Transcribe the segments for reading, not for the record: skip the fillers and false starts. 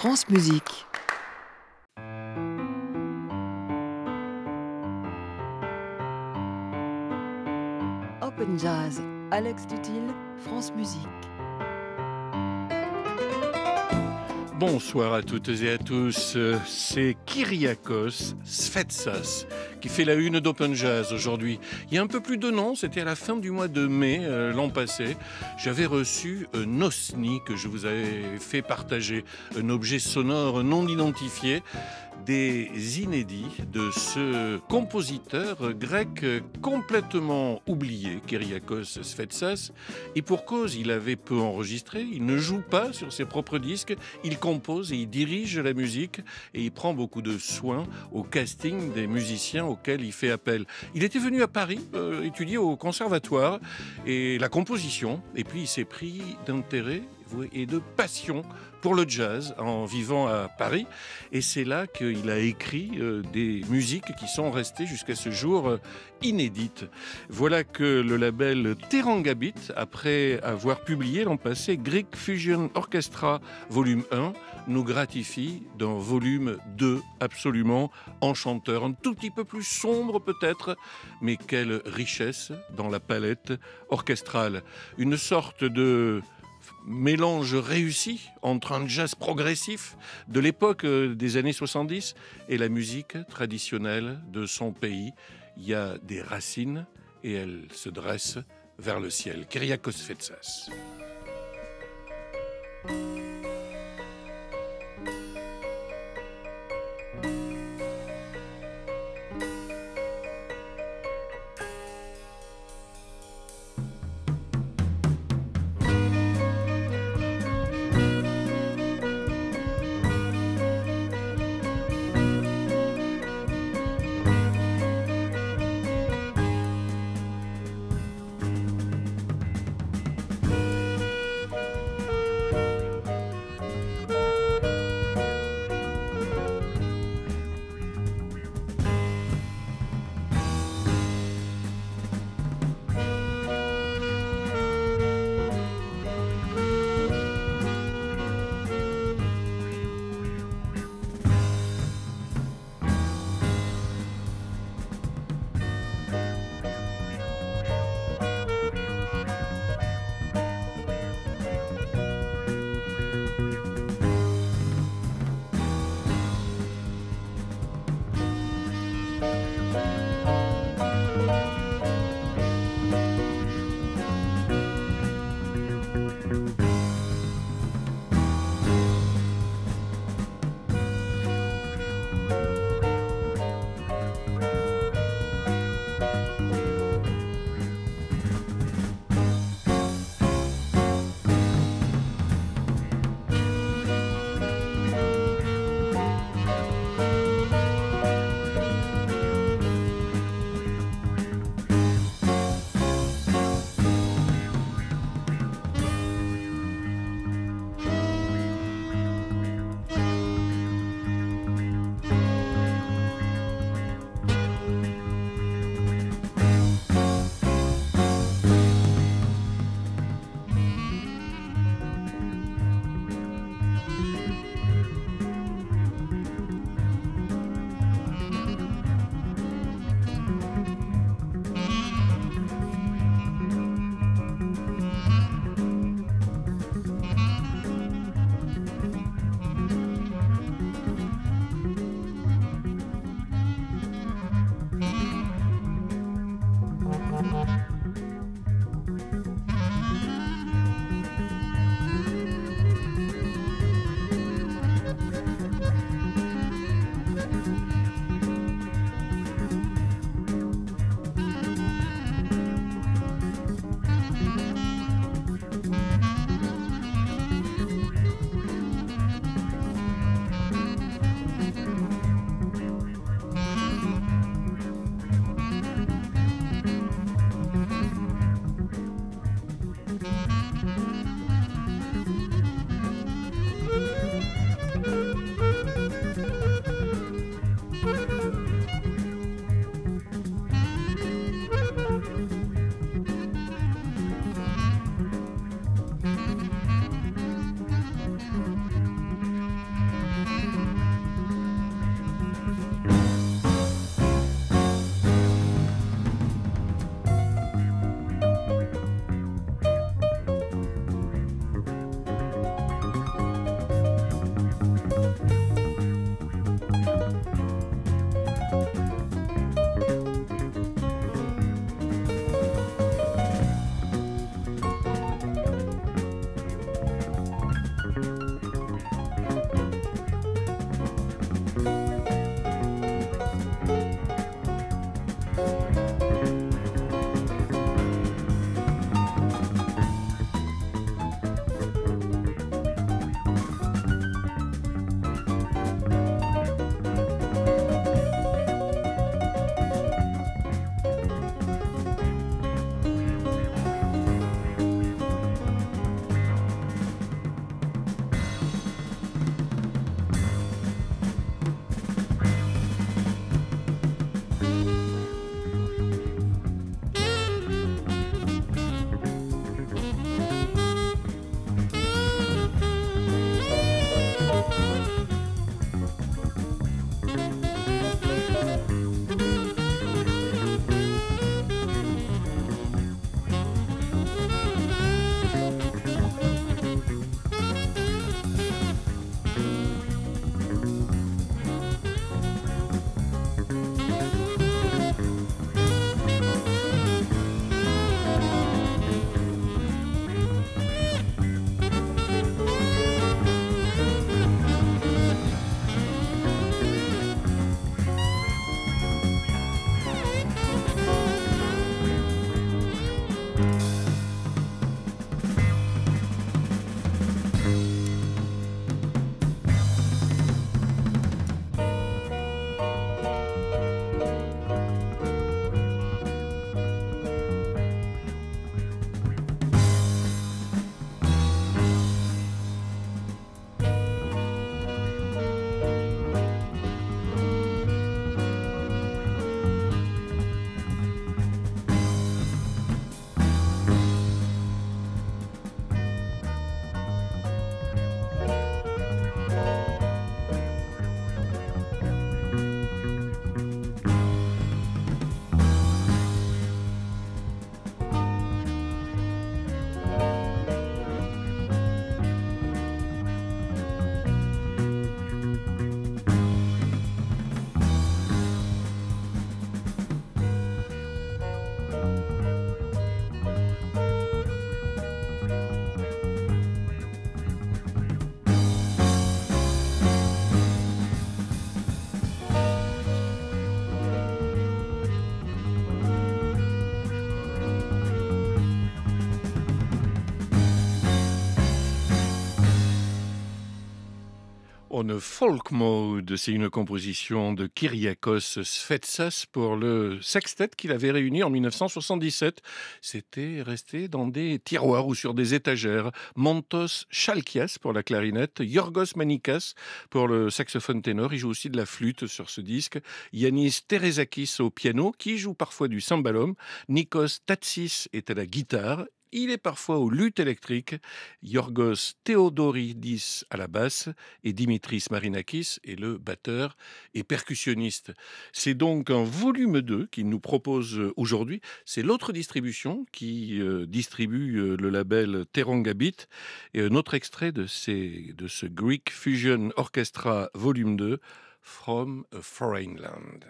France Musique. Open Jazz, Alex Dutil, France Musique. Bonsoir à toutes et à tous, c'est Kyriakos Sfetsas qui fait la une d'Open Jazz aujourd'hui. Il y a un peu plus d'un an, c'était à la fin du mois de mai l'an passé, j'avais reçu un osni que je vous avais fait partager, un objet sonore non identifié, des inédits de ce compositeur grec complètement oublié, Kyriakos Sfetsas, et pour cause, il avait peu enregistré, il ne joue pas sur ses propres disques, il compose et il dirige la musique et il prend beaucoup de soin au casting des musiciens auxquels il fait appel. Il était venu à Paris étudier au conservatoire et la composition, et puis il s'est pris d'intérêt et de passion pour le jazz en vivant à Paris, et c'est là qu'il a écrit des musiques qui sont restées jusqu'à ce jour inédites. Voilà que le label Terangabit, après avoir publié l'an passé Greek Fusion Orchestra volume 1, nous gratifie d'un volume 2 absolument enchanteur, un tout petit peu plus sombre peut-être, mais quelle richesse dans la palette orchestrale. Une sorte de mélange réussi entre un jazz progressif de l'époque des années 70 et la musique traditionnelle de son pays. Il y a des racines et elle se dresse vers le ciel. Kyriakos Sfetsas. On a Folk Mode, c'est une composition de Kyriakos Sfetsas pour le sextet qu'il avait réuni en 1977. C'était resté dans des tiroirs ou sur des étagères. Montos Chalkias pour la clarinette, Yorgos Manikas pour le saxophone ténor. Il joue aussi de la flûte sur ce disque. Yannis Teresakis au piano, qui joue parfois du cymbalum. Nikos Tatsis est à la guitare. Il est parfois au luth électrique, Yorgos Theodoridis à la basse et Dimitris Marinakis est le batteur et percussionniste. C'est donc un volume 2 qu'il nous propose aujourd'hui. C'est l'autre distribution qui distribue le label Terangabit. Et un autre extrait de ce Greek Fusion Orchestra volume 2, From a Foreign Land.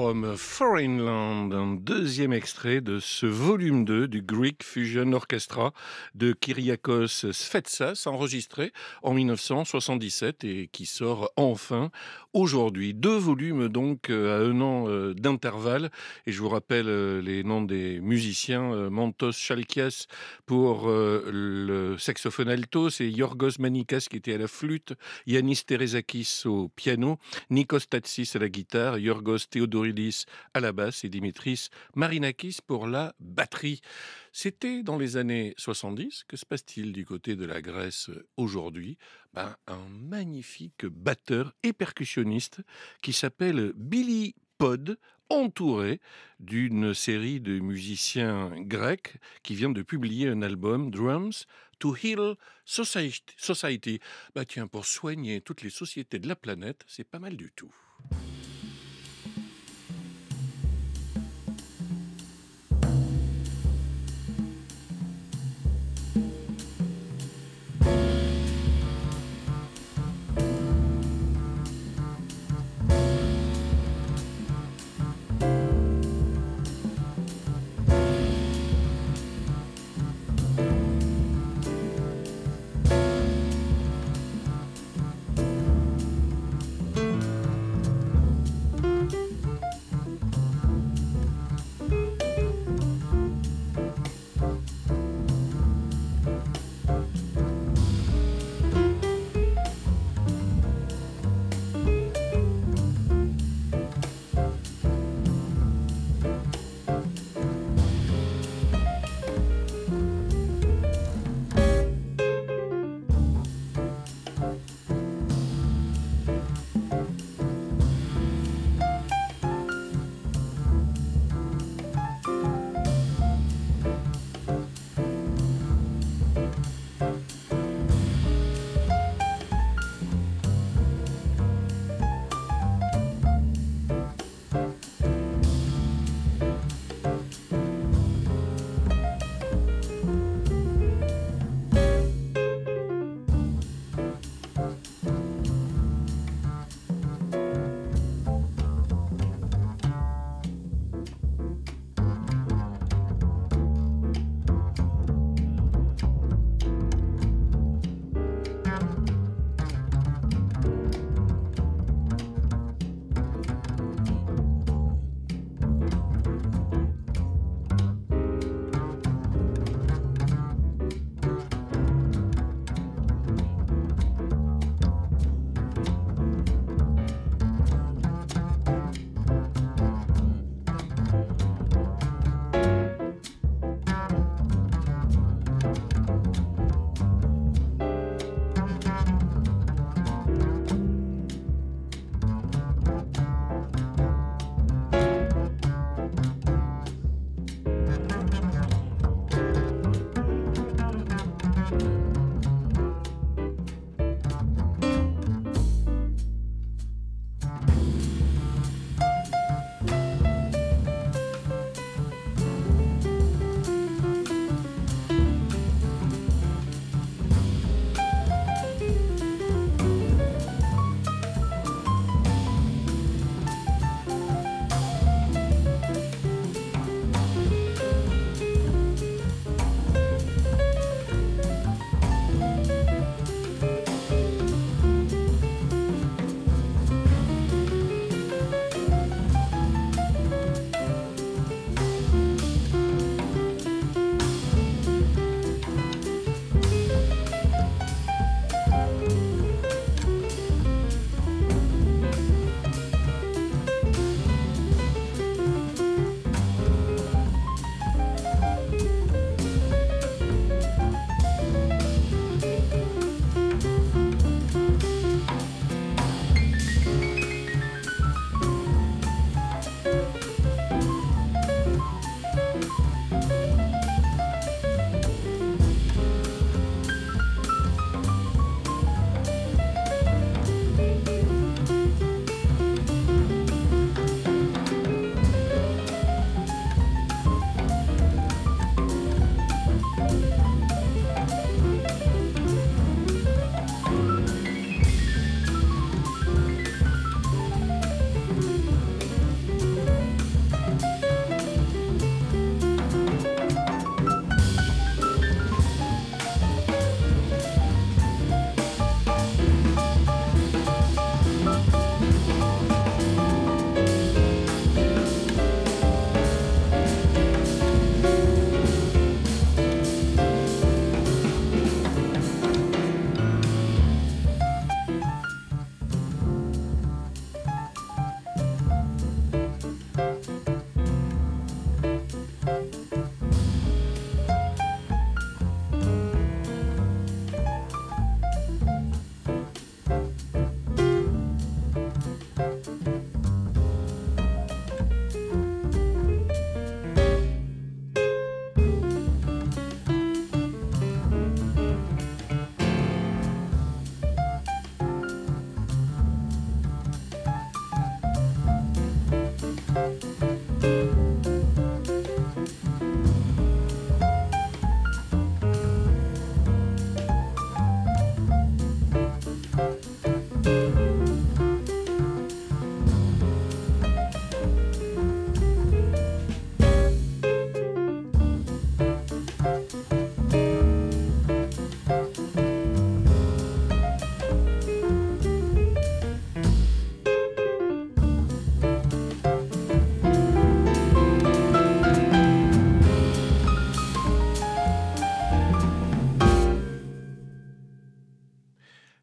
from Foreign Land, un deuxième extrait de ce volume 2 du Greek Fusion Orchestra de Kyriakos Sfetsas, enregistré en 1977 et qui sort enfin aujourd'hui. 2 volumes donc à 1 an d'intervalle. Et je vous rappelle les noms des musiciens. Mantos Chalkias pour le saxophone alto, c'est Yorgos Manikas qui était à la flûte, Yannis Teresakis au piano, Nikos Tatsis à la guitare, Yorgos Theodoridis à la basse et Dimitris Marinakis pour la batterie. C'était dans les années 70. Que se passe-t-il du côté de la Grèce aujourd'hui ? Un magnifique batteur et percussionniste qui s'appelle Billy Pod, entouré d'une série de musiciens grecs qui vient de publier un album, Drums to Heal Society. Tiens, pour soigner toutes les sociétés de la planète, c'est pas mal du tout.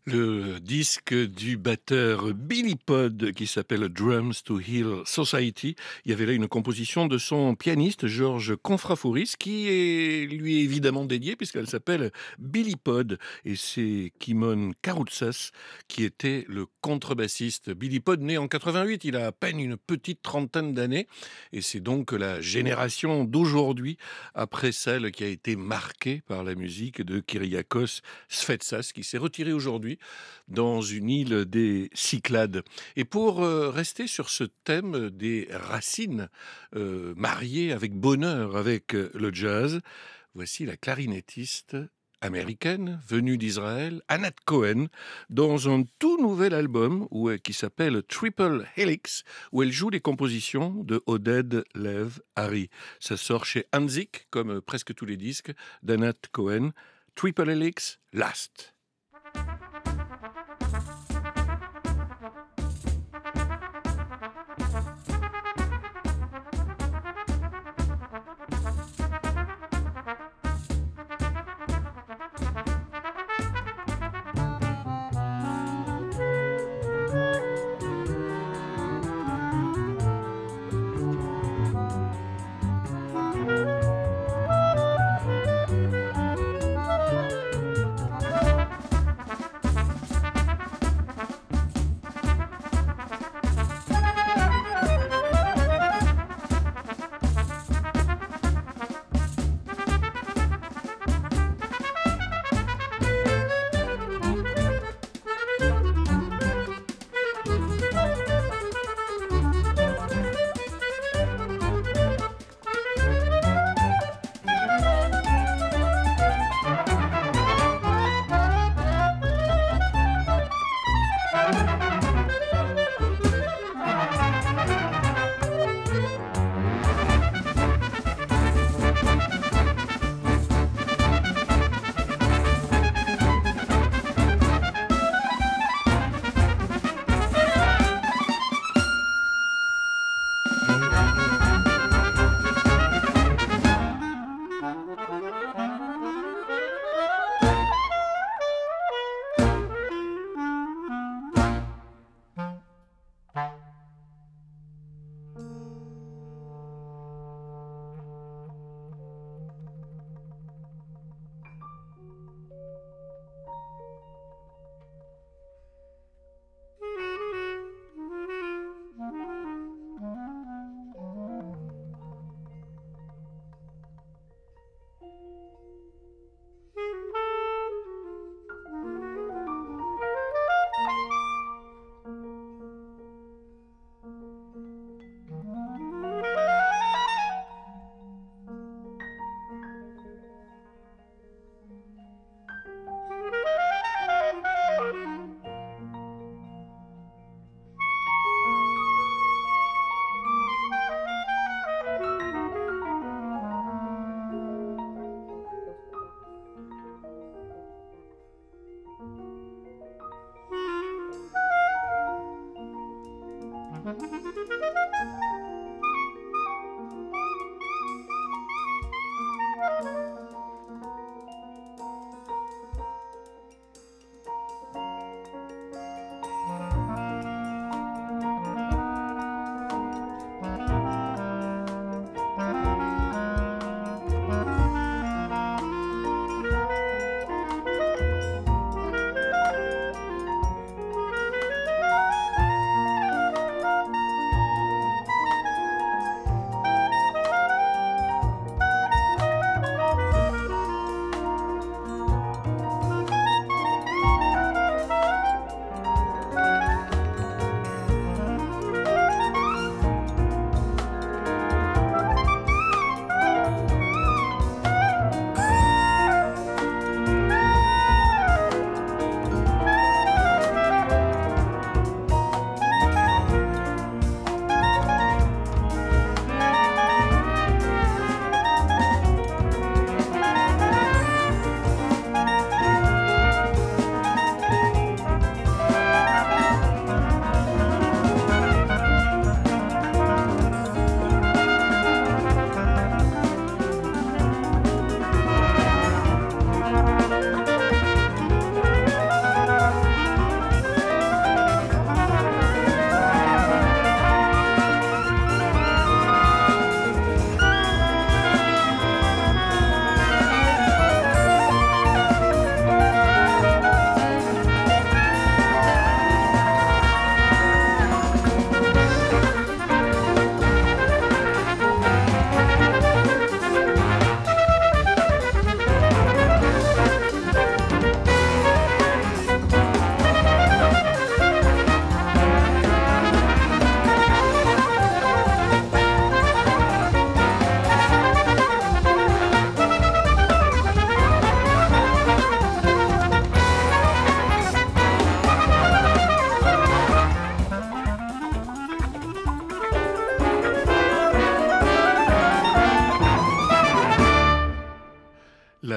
Le disque du batteur Billy Pod qui s'appelle Drums to Heal Society. Il y avait là une composition de son pianiste Georges Confrafouris qui est lui évidemment dédiée puisqu'elle s'appelle Billy Pod et c'est Kimon Karoutsas qui était le contrebassiste. Billy Pod né en 88, il a à peine une petite trentaine d'années et c'est donc la génération d'aujourd'hui après celle qui a été marquée par la musique de Kyriakos Sfetsas qui s'est retiré aujourd'hui dans une île des Cyclades. Et pour rester sur ce thème des racines mariées avec bonheur avec le jazz, voici la clarinettiste américaine venue d'Israël, Anat Cohen, dans un tout nouvel album qui s'appelle Triple Helix, où elle joue les compositions de Oded Lev Hari. Ça sort chez Hanzik, comme presque tous les disques d'Anat Cohen. Triple Helix, Last.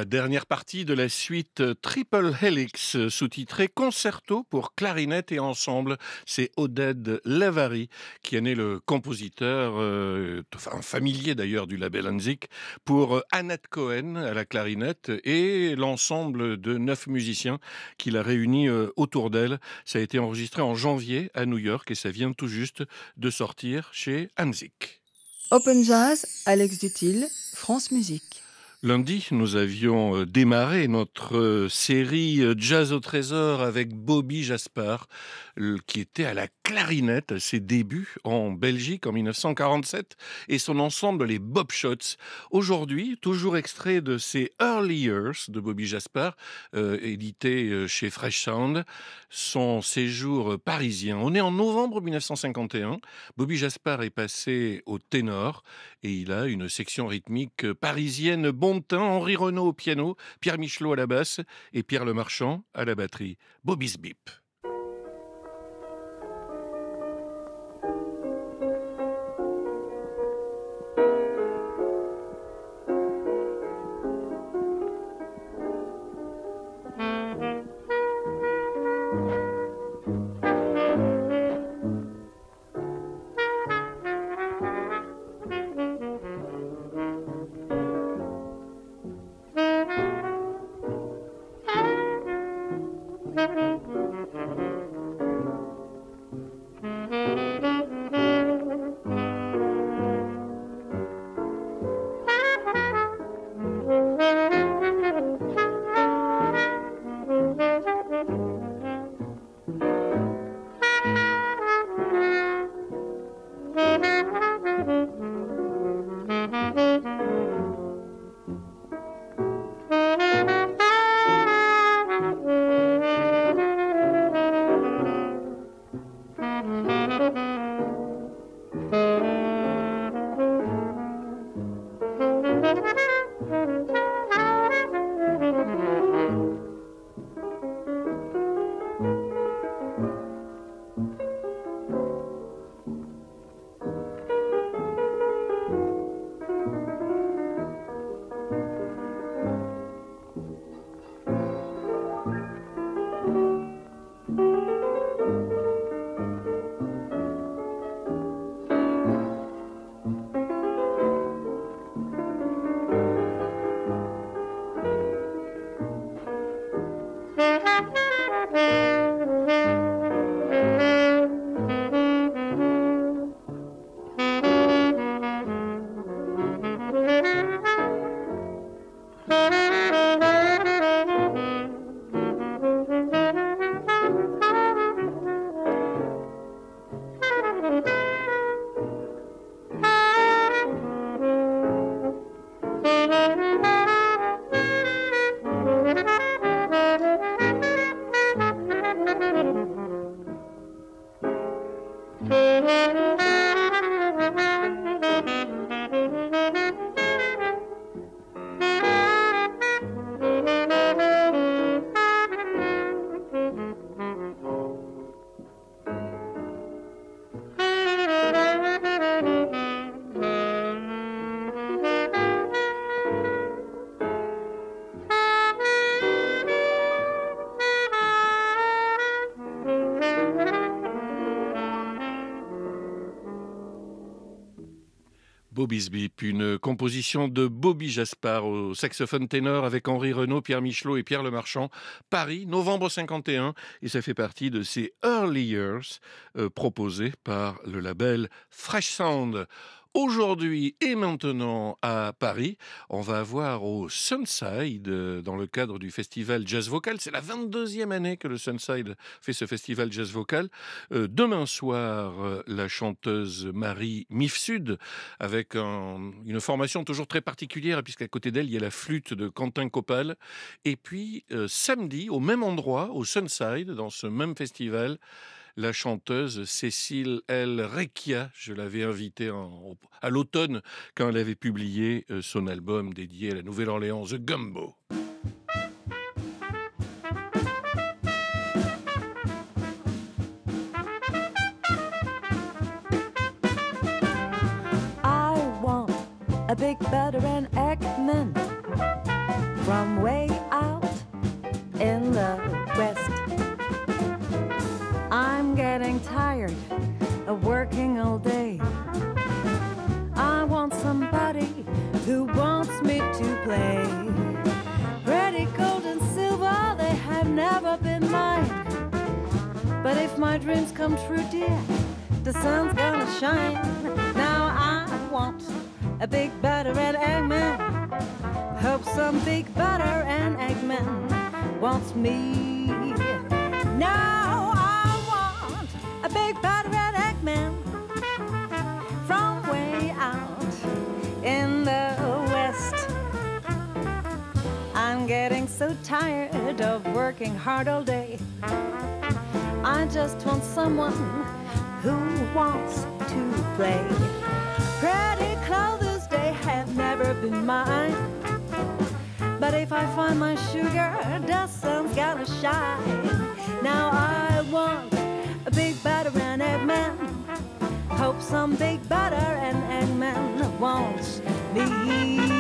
dernière partie de la suite Triple Helix, sous-titrée Concerto pour clarinette et ensemble. C'est Oded Lavary qui en est le compositeur, enfin familier d'ailleurs du label Hanzik, pour Anat Cohen à la clarinette et l'ensemble de 9 musiciens qu'il a réunis autour d'elle. Ça a été enregistré en janvier à New York et ça vient tout juste de sortir chez Hanzik. Open Jazz, Alex Dutil, France Musique. Lundi, nous avions démarré notre série Jazz au trésor avec Bobby Jaspar, qui était à la clarinette à ses débuts en Belgique en 1947, et son ensemble, les Bob Shots. Aujourd'hui, toujours extrait de ses Early Years de Bobby Jaspar, édité chez Fresh Sound, son séjour parisien. On est en novembre 1951. Bobby Jaspar est passé au ténor et il a une section rythmique parisienne bon teint, Henri Renaud au piano, Pierre Michelot à la basse et Pierre Lemarchand à la batterie. Bobby's Beep. Bobby's Beep, une composition de Bobby Jaspar au saxophone ténor avec Henri Renaud, Pierre Michelot et Pierre Lemarchand. Paris, novembre 51, et ça fait partie de ces Early Years proposés par le label Fresh Sound. Aujourd'hui et maintenant à Paris, on va avoir au Sunside, dans le cadre du festival Jazz Vocal. C'est la 22e année que le Sunside fait ce festival Jazz Vocal. Demain soir, la chanteuse Marie Mifsud, avec une formation toujours très particulière, puisqu'à côté d'elle, il y a la flûte de Quentin Copal. Et puis, samedi, au même endroit, au Sunside, dans ce même festival, la chanteuse Cécile L. Recchia. Je l'avais invitée à l'automne quand elle avait publié son album dédié à la Nouvelle-Orléans, The Gumbo. I want a big butter and Eggman, from way out in the west. I'm getting tired of working all day. I want somebody who wants me to play. Pretty gold and silver, they have never been mine. But if my dreams come true, dear, the sun's gonna shine. Now I want a big butter and eggman. Hope some big butter and eggman wants me. Now I want a big butter and eggman from way out in the west. I'm getting so tired of working hard all day. I just want someone who wants to play. Pretty clothes, they have never been mine. But if I find my sugar, the sun's gonna shine. Now I want a big butter and eggman. Hope some big butter and eggman wants me.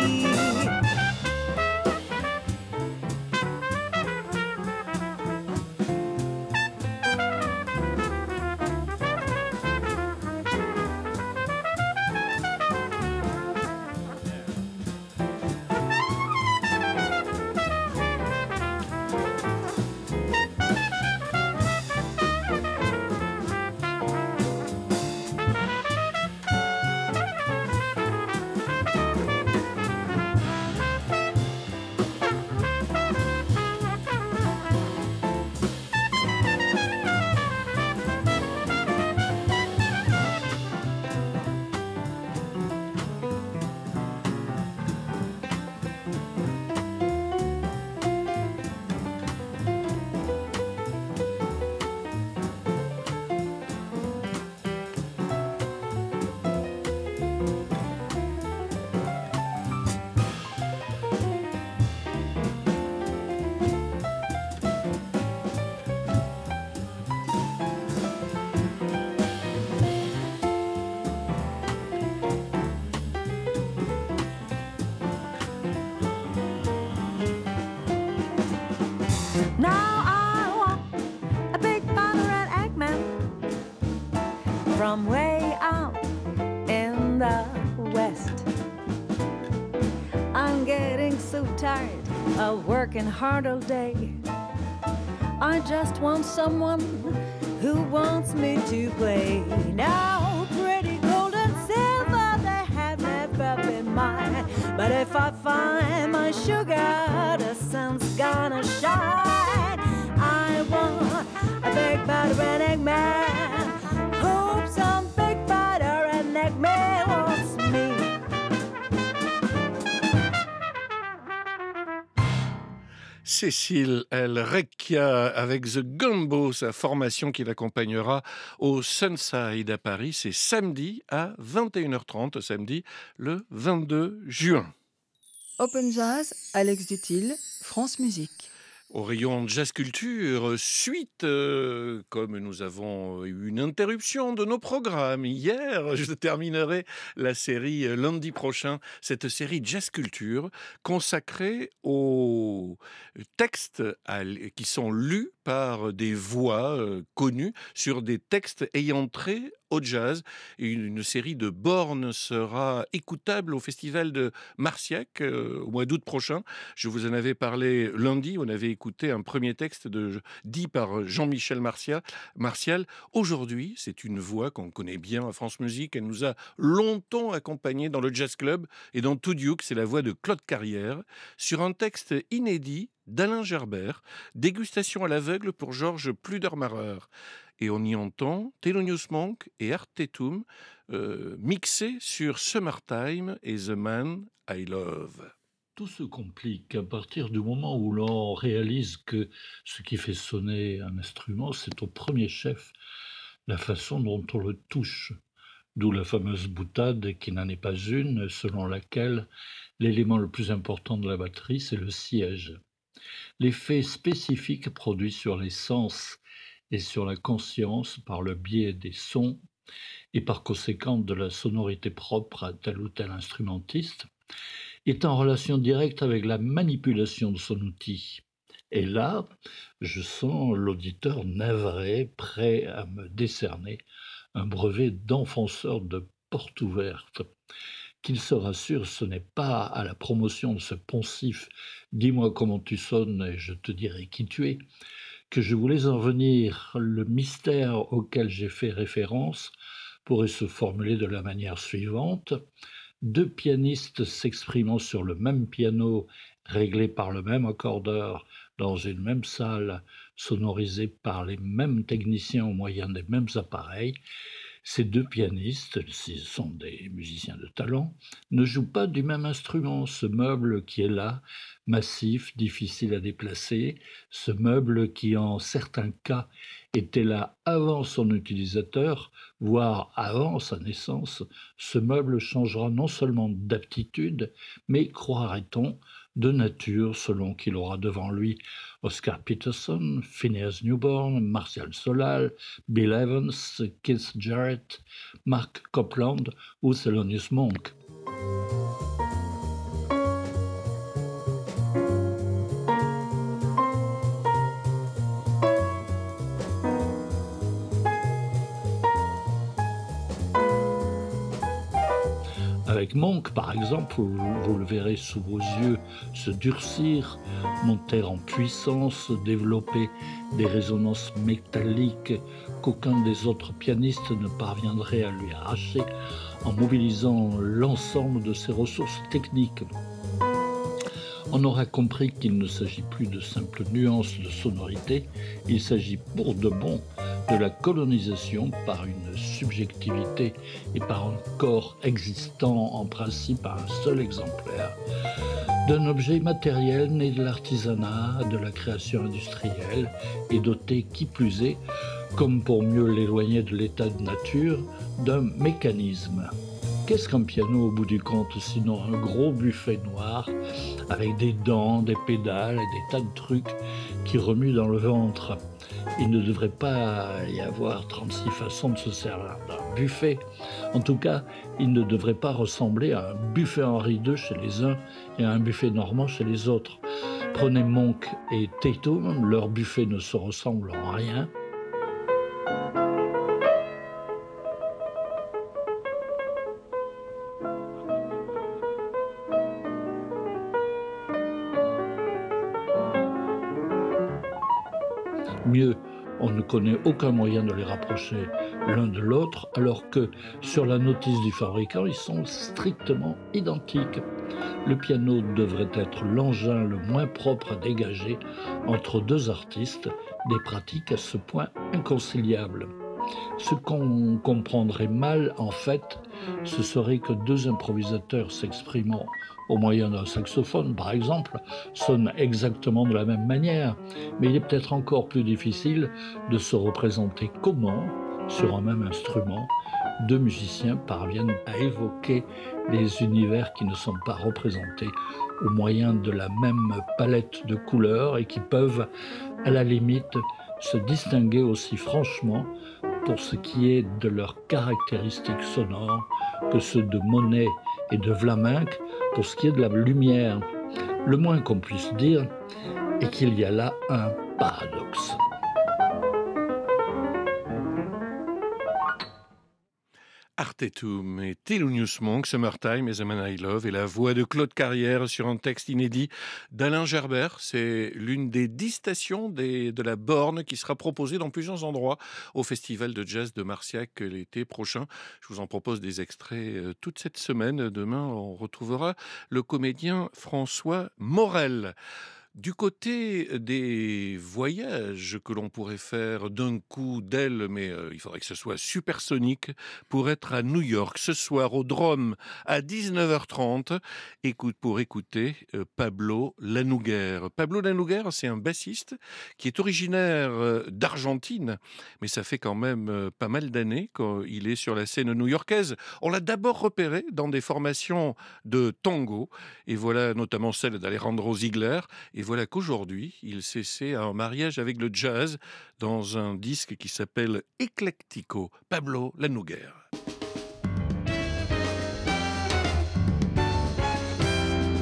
Now I want a big butter and eggman from way out in the west. I'm getting so tired of working hard all day. I just want someone who wants me to play. Now pretty gold and silver, they have never been mine. But if I find my sugar, the sun's gonna shine. I want a big butter and eggman. Hope some big butter and eggman wants me. Cécile El Recchia avec The Gumbo, sa formation qui l'accompagnera au Sunside à Paris. C'est samedi à 21h30, samedi le 22 juin. Open Jazz, Alex Dutil, France Musique. Au rayon Jazz Culture, suite, comme nous avons eu une interruption de nos programmes hier, je terminerai la série lundi prochain, cette série Jazz Culture consacrée aux textes qui sont lus par des voix connues sur des textes ayant trait au jazz. Une série de bornes sera écoutable au festival de Marciac au mois d'août prochain. Je vous en avais parlé lundi, on avait écouté un premier texte dit par Jean-Michel Martial. Aujourd'hui, c'est une voix qu'on connaît bien à France Musique. Elle nous a longtemps accompagnés dans le Jazz Club et dans Tout Duke. C'est la voix de Claude Carrière sur un texte inédit d'Alain Gerbert, Dégustation à l'aveugle pour Georges Pludermacher. Et on y entend Thelonious Monk et Art Tatum mixés sur Summertime et The Man I Love. Tout se complique à partir du moment où l'on réalise que ce qui fait sonner un instrument, c'est au premier chef la façon dont on le touche. D'où la fameuse boutade qui n'en est pas une, selon laquelle l'élément le plus important de la batterie, c'est le siège. L'effet spécifique produit sur les sens et sur la conscience par le biais des sons et par conséquent de la sonorité propre à tel ou tel instrumentiste est en relation directe avec la manipulation de son outil. Et là, je sens l'auditeur navré, prêt à me décerner un brevet d'enfonceur de porte ouverte. Qu'il se rassure, ce n'est pas à la promotion de ce poncif « Dis-moi comment tu sonnes et je te dirai qui tu es » que je voulais en venir. Le mystère auquel j'ai fait référence pourrait se formuler de la manière suivante. Deux pianistes s'exprimant sur le même piano, réglé par le même accordeur, dans une même salle, sonorisée par les mêmes techniciens au moyen des mêmes appareils, ces deux pianistes, s'ils sont des musiciens de talent, ne jouent pas du même instrument. Ce meuble qui est là, massif, difficile à déplacer, ce meuble qui en certains cas était là avant son utilisateur, voire avant sa naissance, ce meuble changera non seulement d'aptitude, mais, croirait-on, de nature selon qu'il aura devant lui Oscar Peterson, Phineas Newborn, Martial Solal, Bill Evans, Keith Jarrett, Mark Copland ou Thelonious Monk. Avec Monk, par exemple, vous le verrez sous vos yeux se durcir, monter en puissance, développer des résonances métalliques qu'aucun des autres pianistes ne parviendrait à lui arracher en mobilisant l'ensemble de ses ressources techniques. On aura compris qu'il ne s'agit plus de simples nuances de sonorité, il s'agit pour de bon de la colonisation par une subjectivité et par un corps existant en principe à un seul exemplaire, d'un objet matériel né de l'artisanat, de la création industrielle et doté, qui plus est, comme pour mieux l'éloigner de l'état de nature, d'un mécanisme. Qu'est-ce qu'un piano au bout du compte, sinon un gros buffet noir avec des dents, des pédales et des tas de trucs qui remuent dans le ventre? Il ne devrait pas y avoir 36 façons de se servir d'un buffet. En tout cas, il ne devrait pas ressembler à un buffet Henri II chez les uns et à un buffet normand chez les autres. Prenez Monk et Tatum, leurs buffets ne se ressemblent en rien. Mieux, on ne connaît aucun moyen de les rapprocher l'un de l'autre, alors que sur la notice du fabricant, ils sont strictement identiques. Le piano devrait être l'engin le moins propre à dégager entre deux artistes, des pratiques à ce point inconciliables. Ce qu'on comprendrait mal, en fait, ce serait que deux improvisateurs s'exprimant au moyen d'un saxophone, par exemple, sonnent exactement de la même manière, mais il est peut-être encore plus difficile de se représenter comment, sur un même instrument, deux musiciens parviennent à évoquer les univers qui ne sont pas représentés au moyen de la même palette de couleurs et qui peuvent, à la limite, se distinguer aussi franchement pour ce qui est de leurs caractéristiques sonores que ceux de Monet et de Vlaminck pour ce qui est de la lumière. Le moins qu'on puisse dire est qu'il y a là un paradoxe. Artetum et Thelonious Monk, Summertime is a Man I Love, et la voix de Claude Carrière sur un texte inédit d'Alain Gerbert. C'est l'une des 10 stations de la Borne qui sera proposée dans plusieurs endroits au Festival de Jazz de Marciac l'été prochain. Je vous en propose des extraits toute cette semaine. Demain, on retrouvera le comédien François Morel. Du côté des voyages que l'on pourrait faire d'un coup d'aile, mais il faudrait que ce soit supersonique, pour être à New York ce soir au Drum à 19h30, pour écouter Pablo Lanouguer. Pablo Lanouguer, c'est un bassiste qui est originaire d'Argentine, mais ça fait quand même pas mal d'années qu'il est sur la scène new-yorkaise. On l'a d'abord repéré dans des formations de tango, et voilà notamment celle d'Alejandro Ziegler. Et voilà qu'aujourd'hui, il s'essaie à un mariage avec le jazz dans un disque qui s'appelle Eclectico, Pablo Lanouguer.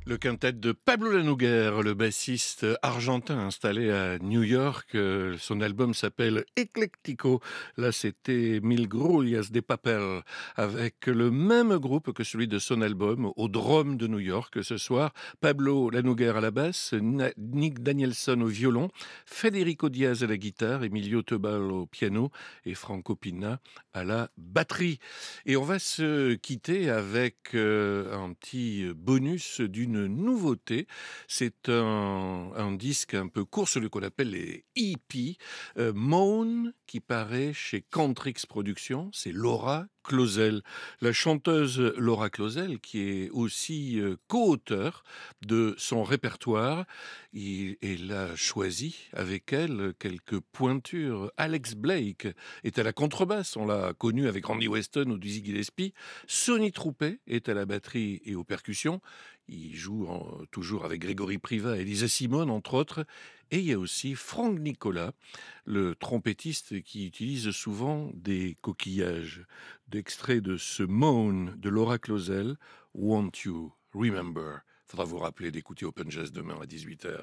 Le quintet de Pablo Lanouguer, le bassiste argentin installé à New York. Son album s'appelle Eclectico. Là, c'était Mil Grullas de Papel, avec le même groupe que celui de son album, au Drum de New York. Ce soir, Pablo Lanouguer à la basse, Nick Danielson au violon, Federico Diaz à la guitare, Emilio Tebal au piano et Franco Pina à la batterie. Et on va se quitter avec un petit bonus d'une nouveauté. C'est un disque un peu court, celui qu'on appelle les EP, Moan, qui paraît chez Cantrix Productions. C'est Laura Clausel, la chanteuse Laura Clausel, qui est aussi co-auteure de son répertoire. Elle a choisi avec elle quelques pointures. Alex Blake est à la contrebasse, on l'a connu avec Randy Weston ou Dizzy Gillespie. Sonny Troupet est à la batterie et aux percussions. Il joue toujours avec Grégory Privat et Lisa Simone, entre autres. Et il y a aussi Franck Nicolas, le trompettiste qui utilise souvent des coquillages. D'extraits de ce Moan de Laura Clausel, Won't You Remember. Faudra vous rappeler d'écouter Open Jazz demain à 18h.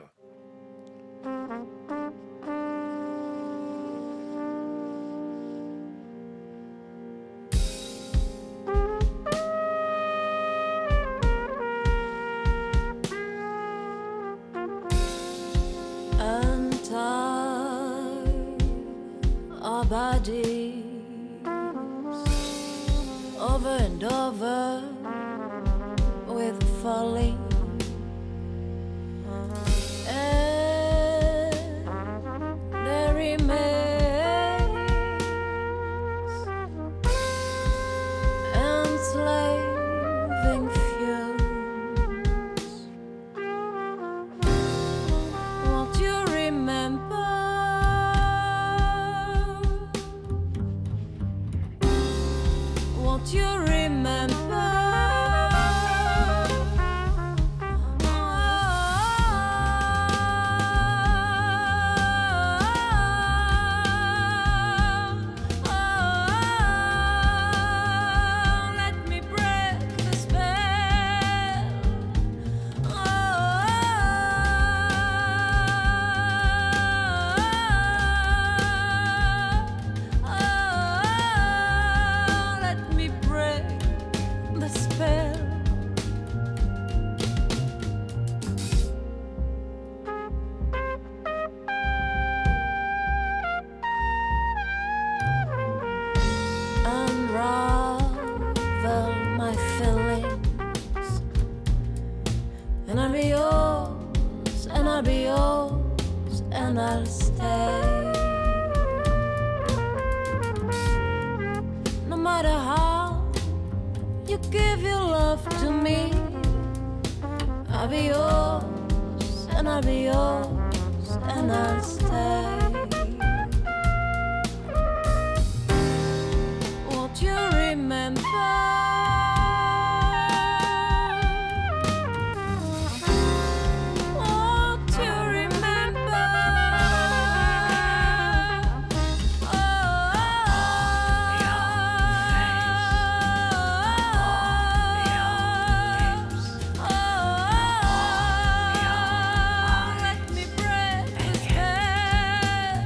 Bodies over and over with folly, and there remains enslaving fumes. Won't you remember? Won't you remember? Let me break the spell. Let me break the spell. Unravel my feelings, and I'll be yours, and I'll be yours, and I'll stay. No matter how you give your love to me, I'll be yours, and I'll be yours, and I'll stay. Won't you remember? Won't you remember? Let me break the spell.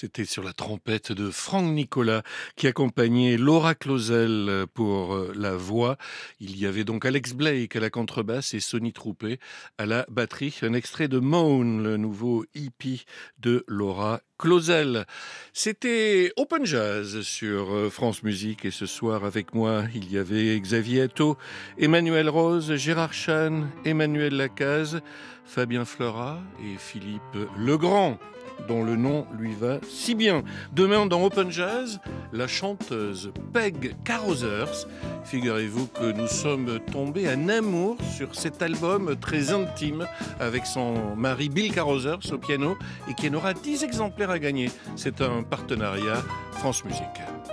C'était sur la trompette de Franck Nicolas qui accompagnait Laura Clausel pour la voix. Il y avait donc Alex Blake à la contrebasse et Sonny Troupé à la batterie. Un extrait de Moan, le nouveau EP de Laura Clausel. C'était Open Jazz sur France Musique et ce soir avec moi, il y avait Xavier Atto, Emmanuel Rose, Gérard Chan, Emmanuel Lacaze, Fabien Fleurat et Philippe Legrand, dont le nom lui va si bien. Demain dans Open Jazz, la chanteuse Peg Carruthers. Figurez-vous que nous sommes tombés en amour sur cet album très intime avec son mari Bill Carruthers au piano et qui en aura 10 exemplaires à gagner. C'est un partenariat France Musique.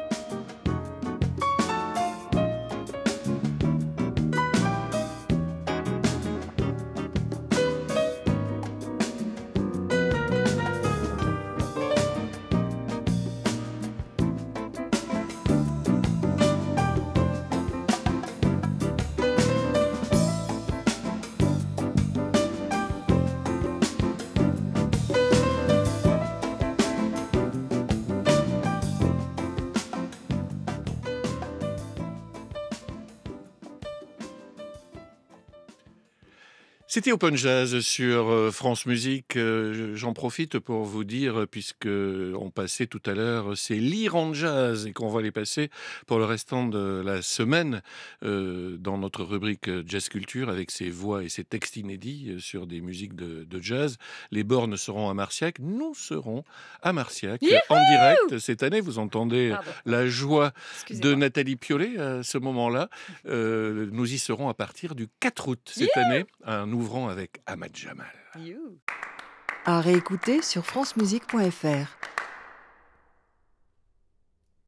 C'était Open Jazz sur France Musique. J'en profite pour vous dire, puisque on passait tout à l'heure ces Lire en jazz et qu'on va les passer pour le restant de la semaine dans notre rubrique Jazz Culture avec ses voix et ses textes inédits sur des musiques de jazz. Les bornes seront à Marciac. Nous serons à Marciac en direct cette année. Vous entendez la joie de Nathalie Piolet à ce moment-là. Nous y serons à partir du 4 août cette année. Ouvrant avec Ahmad Jamal. À réécouter sur francemusique.fr.